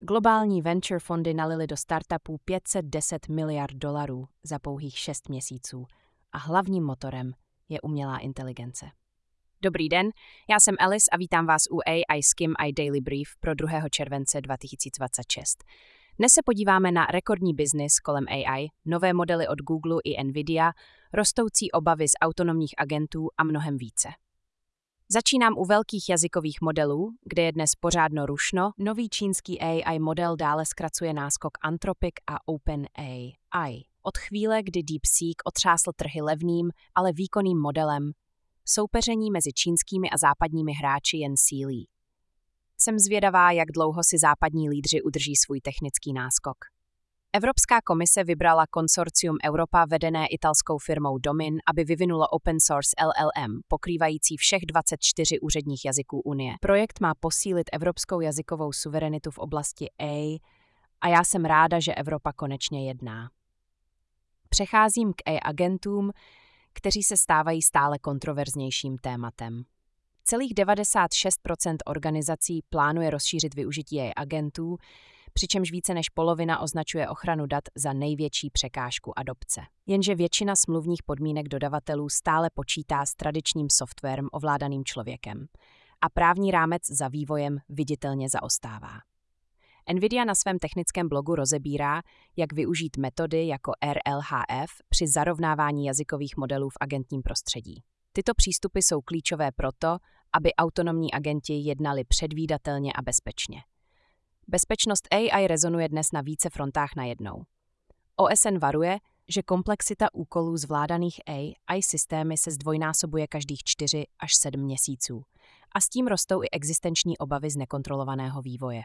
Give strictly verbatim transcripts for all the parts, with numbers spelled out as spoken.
Globální venture fondy nalily do startupů pět set deset miliard dolarů za pouhých šest měsíců a hlavním motorem je umělá inteligence. Dobrý den, já jsem Alice a vítám vás u A I Skim I Daily Brief pro druhého července dva tisíce dvacet šest. Dnes se podíváme na rekordní biznis kolem A I, nové modely od Google i Nvidia, rostoucí obavy z autonomních agentů a mnohem více. Začínám u velkých jazykových modelů, kde je dnes pořádno rušno. Nový čínský A I model dále zkracuje náskok Anthropic a OpenAI. Od chvíle, kdy DeepSeek otřásl trhy levným, ale výkonným modelem, soupeření mezi čínskými a západními hráči jen sílí. Jsem zvědavá, jak dlouho si západní lídři udrží svůj technický náskok. Evropská komise vybrala konsorcium Europa vedené italskou firmou Domin, aby vyvinulo open source L L M, pokrývající všech dvacet čtyři úředních jazyků Unie. Projekt má posílit evropskou jazykovou suverenitu v oblasti A I a já jsem ráda, že Evropa konečně jedná. Přecházím k A I agentům, kteří se stávají stále kontroverznějším tématem. Celých devadesát šest procent organizací plánuje rozšířit využití A I agentů, přičemž více než polovina označuje ochranu dat za největší překážku adopce. Jenže většina smluvních podmínek dodavatelů stále počítá s tradičním softwarem ovládaným člověkem a právní rámec za vývojem viditelně zaostává. Nvidia na svém technickém blogu rozebírá, jak využít metody jako R L H F při zarovnávání jazykových modelů v agentním prostředí. Tyto přístupy jsou klíčové proto, aby autonomní agenti jednali předvídatelně a bezpečně. Bezpečnost A I rezonuje dnes na více frontách najednou. O S N varuje, že komplexita úkolů zvládaných A I systémy se zdvojnásobuje každých čtyři až sedm měsíců a s tím rostou i existenční obavy z nekontrolovaného vývoje.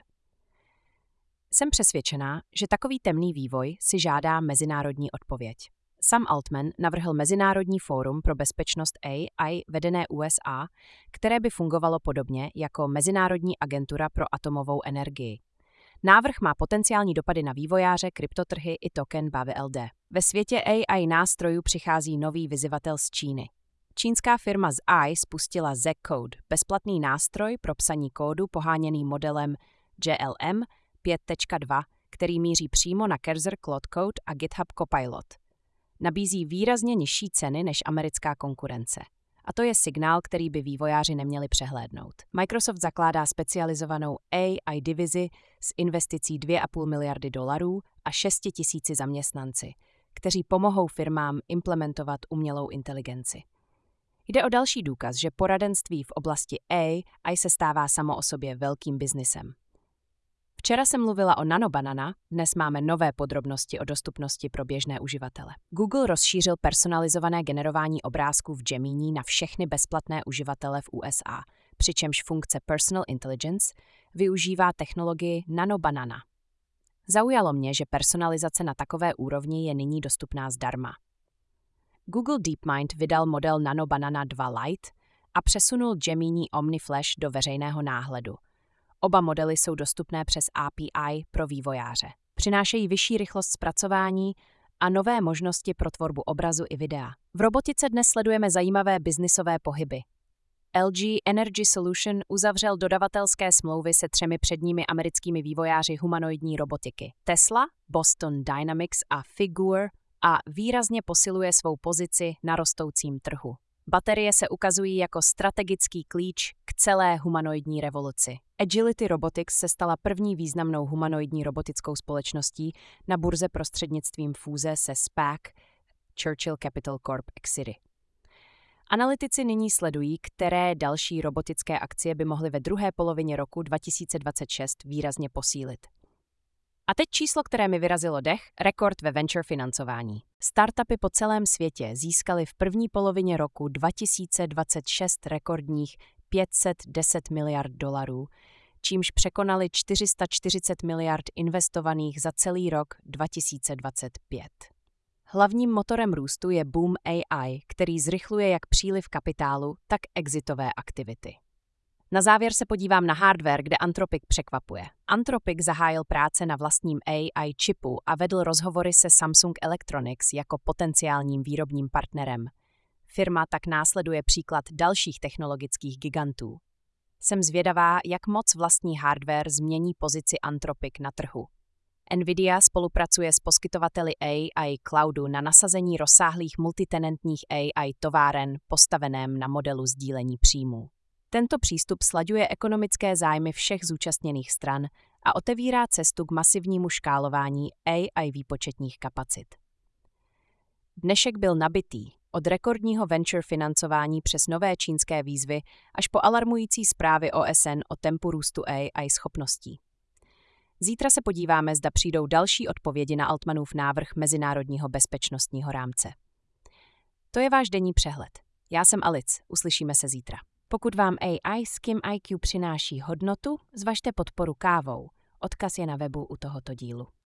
Jsem přesvědčená, že takový temný vývoj si žádá mezinárodní odpověď. Sam Altman navrhl Mezinárodní fórum pro bezpečnost A I vedené U S A, které by fungovalo podobně jako Mezinárodní agentura pro atomovou energii. Návrh má potenciální dopady na vývojáře, kryptotrhy i token B V L D. Ve světě A I nástrojů přichází nový vyzývatel z Číny. Čínská firma Z I spustila Z Code, bezplatný nástroj pro psaní kódu poháněný modelem G L M pět tečka dva, který míří přímo na Cursor, Claude Code a GitHub Copilot. Nabízí výrazně nižší ceny než americká konkurence. A to je signál, který by vývojáři neměli přehlédnout. Microsoft zakládá specializovanou A I divizi s investicí dvě a půl miliardy dolarů a šesti tisíci zaměstnanci, kteří pomohou firmám implementovat umělou inteligenci. Jde o další důkaz, že poradenství v oblasti A I se stává samo o sobě velkým biznisem. Včera jsem mluvila o Nanobanana, dnes máme nové podrobnosti o dostupnosti pro běžné uživatele. Google rozšířil personalizované generování obrázků v Gemini na všechny bezplatné uživatele v U S A, přičemž funkce Personal Intelligence využívá technologii Nanobanana. Zaujalo mě, že personalizace na takové úrovni je nyní dostupná zdarma. Google DeepMind vydal model Nanobanana dva Lite a přesunul Gemini OmniFlash do veřejného náhledu. Oba modely jsou dostupné přes A P I pro vývojáře. Přinášejí vyšší rychlost zpracování a nové možnosti pro tvorbu obrazu i videa. V robotice dnes sledujeme zajímavé biznisové pohyby. L G Energy Solution uzavřel dodavatelské smlouvy se třemi předními americkými vývojáři humanoidní robotiky. Tesla, Boston Dynamics a Figure a výrazně posiluje svou pozici na rostoucím trhu. Baterie se ukazují jako strategický klíč k celé humanoidní revoluci. Agility Robotics se stala první významnou humanoidní robotickou společností na burze prostřednictvím fúze se SPAC Churchill Capital Corp Exidy. Analytici nyní sledují, které další robotické akcie by mohly ve druhé polovině roku dva tisíce dvacet šest výrazně posílit. A teď číslo, které mi vyrazilo dech, rekord ve venture financování. Startupy po celém světě získaly v první polovině roku dva tisíce dvacet šest rekordních pět set deset miliard dolarů, čímž překonali čtyři sta čtyřicet miliard investovaných za celý rok dva tisíce dvacet pět. Hlavním motorem růstu je boom A I, který zrychluje jak příliv kapitálu, tak exitové aktivity. Na závěr se podívám na hardware, kde Anthropic překvapuje. Anthropic zahájil práce na vlastním A I čipu a vedl rozhovory se Samsung Electronics jako potenciálním výrobním partnerem. Firma tak následuje příklad dalších technologických gigantů. Jsem zvědavá, jak moc vlastní hardware změní pozici Anthropic na trhu. Nvidia spolupracuje s poskytovateli A I cloudu na nasazení rozsáhlých multitenantních A I továren postaveném na modelu sdílení příjmů. Tento přístup slaďuje ekonomické zájmy všech zúčastněných stran a otevírá cestu k masivnímu škálování A I výpočetních kapacit. Dnešek byl nabitý, od rekordního venture financování přes nové čínské výzvy až po alarmující zprávy O S N o tempu růstu A I schopností. Zítra se podíváme, zda přijdou další odpovědi na Altmanův návrh mezinárodního bezpečnostního rámce. To je váš denní přehled. Já jsem Alice, uslyšíme se zítra. Pokud vám A I Skim I Q přináší hodnotu, zvažte podporu kávou. Odkaz je na webu u tohoto dílu.